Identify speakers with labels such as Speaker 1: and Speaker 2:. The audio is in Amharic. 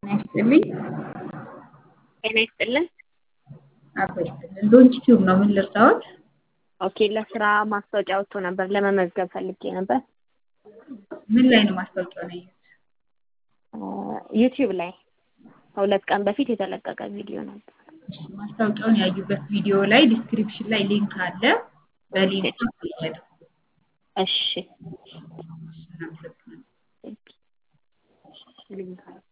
Speaker 1: ይስጥልኝ
Speaker 2: ጤና ይስጥልን።
Speaker 1: አብሮ ይስጥልን። ዶንት ቲዩብ ነው ምን ልርዳዎት?
Speaker 2: ኦኬ ለስራ ማስታወቂያ ወጥቶ ነበር ለመመዝገብ ፈልጌ ነበር።
Speaker 1: ምን ላይ ነው ማስታወቂያው ነው?
Speaker 2: ዩቲዩብ ላይ ከሁለት ቀን በፊት የተለቀቀ ቪዲዮ ነበር።
Speaker 1: ማስታወቂያውን ያዩበት ቪዲዮ ላይ ዲስክሪፕሽን ላይ ሊንክ አለ። በሊንኩ ይሄዱ።
Speaker 2: እሺ
Speaker 1: እናመሰግናለን።
Speaker 2: ሊንክ